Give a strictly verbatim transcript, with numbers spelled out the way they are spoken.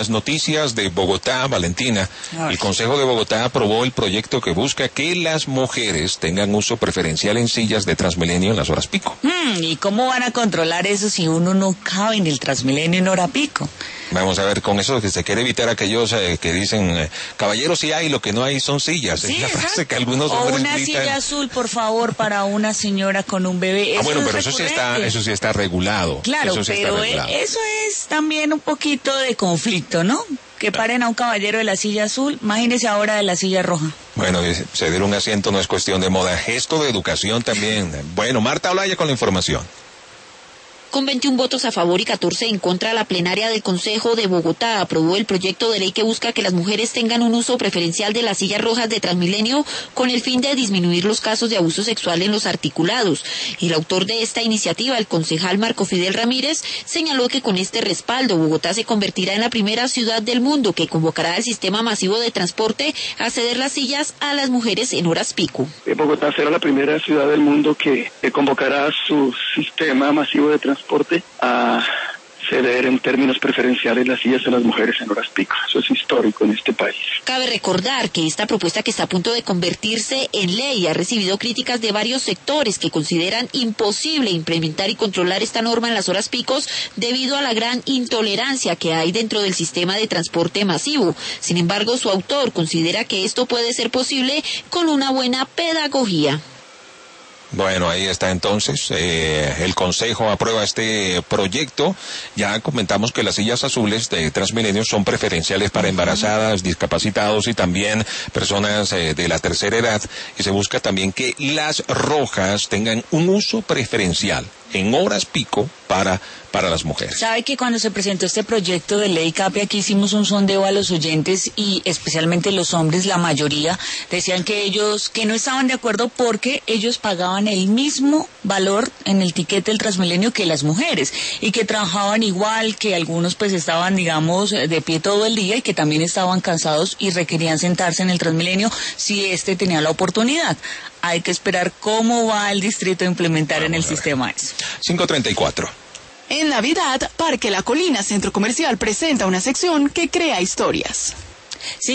Las noticias de Bogotá, Valentina. El Consejo de Bogotá aprobó el proyecto que busca que las mujeres tengan uso preferencial en sillas de Transmilenio en las horas pico. Hmm, ¿y cómo van a controlar eso si uno no cabe en el Transmilenio en hora pico? Vamos a ver, con eso que se quiere evitar aquellos eh, que dicen, eh, caballeros sí hay, lo que no hay son sillas. Sí, es la exacto. frase que algunos o hombres una gritan. silla azul, por favor, para una señora con un bebé. Ah, Eso bueno, es pero eso sí está, recurrente. eso sí está regulado. Claro, eso sí pero está regulado. eso es también un poquito de conflicto, ¿no? Que paren a un caballero de la silla azul, imagínese ahora de la silla roja. Bueno, ceder un asiento no es cuestión de moda, gesto de educación también. Bueno, Marta Olaya con la información. Con veintiún votos a favor y catorce en contra, la plenaria del Consejo de Bogotá aprobó el proyecto de ley que busca que las mujeres tengan un uso preferencial de las sillas rojas de Transmilenio con el fin de disminuir los casos de abuso sexual en los articulados. El autor de esta iniciativa, el concejal Marco Fidel Ramírez, señaló que con este respaldo Bogotá se convertirá en la primera ciudad del mundo que convocará al sistema masivo de transporte a ceder las sillas a las mujeres en horas pico. Bogotá será la primera ciudad del mundo que, que convocará su sistema masivo de transporte a ceder en términos preferenciales las sillas a las mujeres en horas pico. Eso es histórico en este país. Cabe recordar que esta propuesta, que está a punto de convertirse en ley, ha recibido críticas de varios sectores que consideran imposible implementar y controlar esta norma en las horas picos debido a la gran intolerancia que hay dentro del sistema de transporte masivo. Sin embargo, su autor considera que esto puede ser posible con una buena pedagogía. Bueno, ahí está entonces, eh, el Consejo aprueba este proyecto. Ya comentamos que las sillas azules de Transmilenio son preferenciales para embarazadas, discapacitados y también personas eh, de la tercera edad, y se busca también que las rojas tengan un uso preferencial en horas pico para, para las mujeres. ¿Sabe que cuando se presentó este proyecto de ley, Capi, aquí hicimos un sondeo a los oyentes y especialmente los hombres, la mayoría, decían que ellos, que no estaban de acuerdo porque ellos pagaban el mismo valor en el tiquete del Transmilenio que las mujeres y que trabajaban igual, que algunos pues estaban, digamos, de pie todo el día y que también estaban cansados y requerían sentarse en el Transmilenio si este tenía la oportunidad. Hay que esperar cómo va el distrito a implementar Vamos en el sistema eso. cinco treinta y cuatro. En Navidad, Parque La Colina Centro Comercial presenta una sección que crea historias. Sí.